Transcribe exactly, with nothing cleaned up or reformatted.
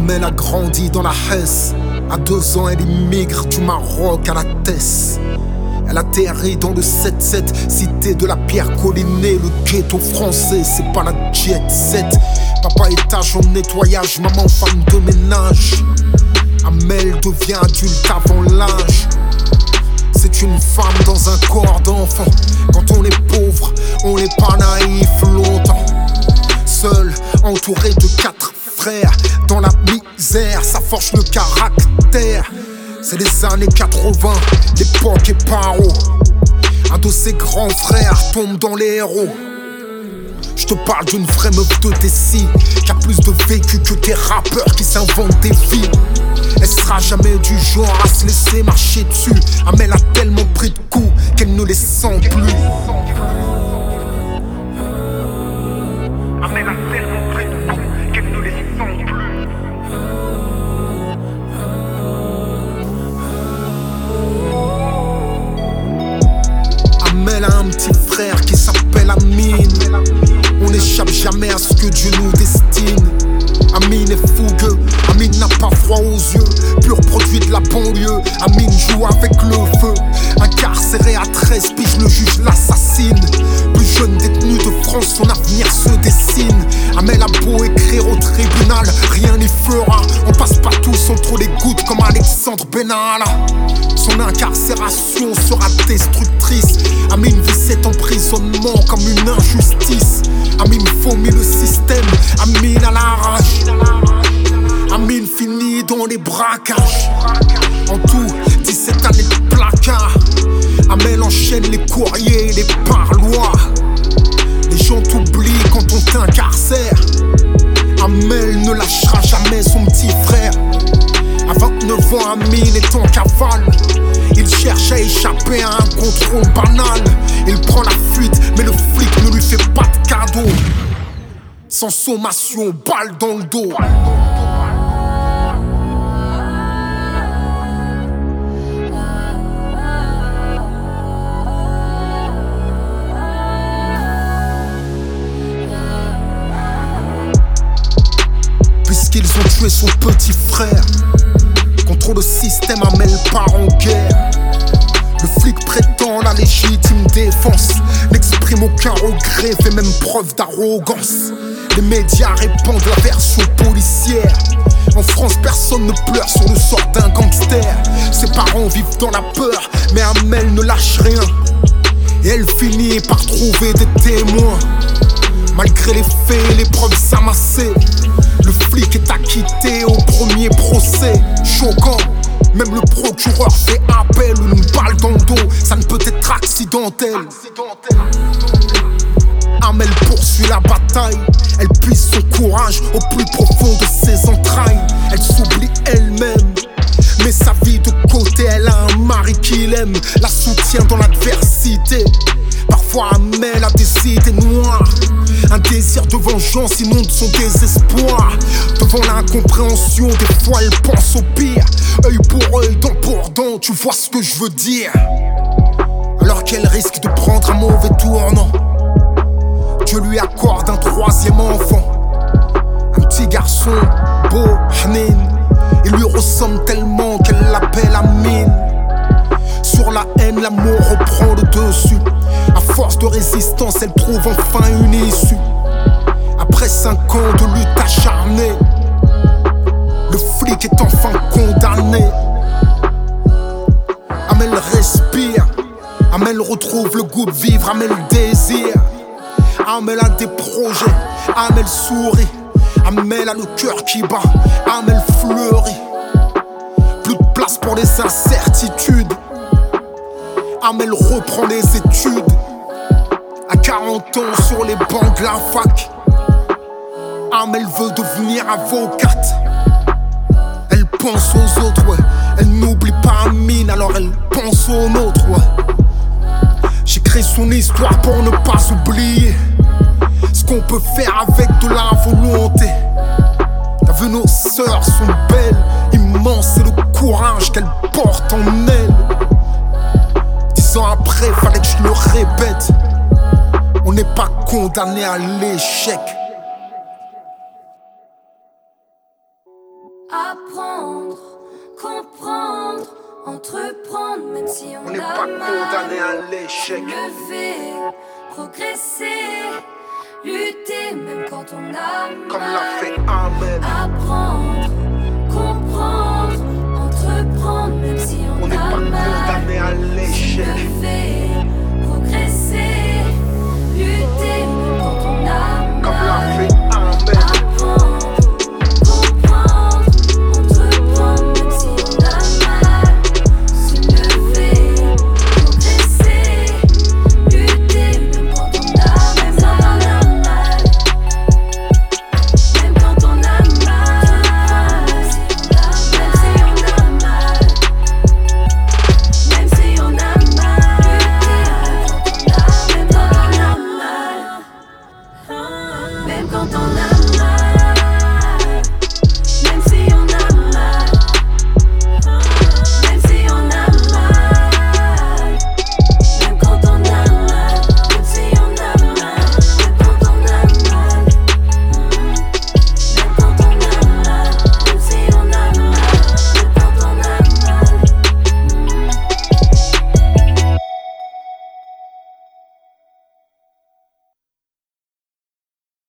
Amel a grandi dans la Hesse. À deux ans, elle immigre du Maroc à la Tesse. Elle atterrit dans le sept sept, cité de la pierre collinée. Le ghetto français, c'est pas la jet set. Papa étage en nettoyage, maman femme de ménage. Amel devient adulte avant l'âge. C'est une femme dans un corps d'enfant. Quand on est pauvre, on n'est pas naïf longtemps. Seul, entouré de quatre frères, dans la misère, ça forge le caractère. C'est les années quatre-vingts, l'époque est paro. Un de ses grands frères tombe dans les héros. Je te parle d'une vraie meuf de Tessie, qui a plus de vécu que des rappeurs qui s'inventent des vies. Elle sera jamais du genre à se laisser marcher dessus. Amel a tellement pris de coups qu'elle ne les sent plus. Amel a tellement pris de coups qu'elle ne les sent plus. Amel a un petit frère qui s'appelle Amine. On n'échappe jamais à ce que Dieu nous destine. Amine est fougueux, Amine n'a pas froid aux yeux. Pur produit de la banlieue, Amine joue avec le feu. Incarcéré à treize piges, le juge l'assassine. Plus jeune détenu de France, son avenir se dessine. Amel a beau écrire au tribunal, rien n'y fera. On passe pas tous entre les gouttes comme Alexandre Benalla. Son incarcération sera destructrice. Amine vit cet emprisonnement comme une injustice. Amine vomit le système, Amine à la rage. Amine finit dans les braquages. En tout, dix-sept années de placard. Amel enchaîne les courriers et les parloirs. Les gens t'oublient quand on t'incarcère. Amel ne lâchera jamais son petit frère. À vingt-neuf ans, Amine est en cavale. Il cherche à échapper à un contrôle banal. Il prend la fuite, mais le flic ne lui fait pas de cadeau. Sans sommation, balle dans le dos. Puisqu'ils ont tué son petit frère, contre le système, Amel part en guerre. Le flic prétend la légitime défense, n'exprime aucun regret, fait même preuve d'arrogance. Les médias répandent la version policière. En France, personne ne pleure sur le sort d'un gangster. Ses parents vivent dans la peur, mais Amel ne lâche rien. Et elle finit par trouver des témoins. Malgré les faits et les preuves amassées, le flic est acquitté au premier procès. Choquant, même le procureur fait appel. Une balle dans le dos, ça ne peut être accidentel. Amel poursuit la bataille. Elle puise son courage au plus profond de ses entrailles. Elle s'oublie elle-même, met sa vie de côté. Elle a un mari qui l'aime, la soutient dans l'adversité. Parfois Amel a des idées noires. Un désir de vengeance inonde son désespoir. Devant l'incompréhension, des fois elle pense au pire. Œil pour œil, dent pour dent, tu vois ce que je veux dire. Alors qu'elle risque de prendre un mauvais tournant, Dieu lui accorde un troisième enfant. Un petit garçon, beau, Hnin. Il lui ressemble tellement qu'elle l'appelle Amine. Sur la haine, l'amour reprend le dessus. À force de résistance, elle trouve enfin une issue. Après cinq ans de lutte acharnée, le flic est enfin condamné. Amel respire, Amel retrouve le goût de vivre, Amel désire. Amel a des projets, Amel sourit. Amel a le cœur qui bat, Amel fleurit. Plus de place pour les incertitudes, Amel reprend les études. À quarante ans sur les bancs de la fac, Amel veut devenir avocate. Elle pense aux autres, ouais. Elle n'oublie pas Amine, alors elle pense aux nôtres, ouais. J'écris son histoire pour ne pas oublier ce qu'on peut faire avec de la volonté. T'as vu, nos sœurs sont belles, immenses, c'est le courage qu'elles portent en elles. Dix ans après, fallait que je le répète, on n'est pas condamné à l'échec. Apprendre, comprendre, entreprendre, même si on On n'est a pas mal. condamné à l'échec. Lever, progresser, lutter, même quand on a mal. Comme l'a fait Ahmed. Apprendre,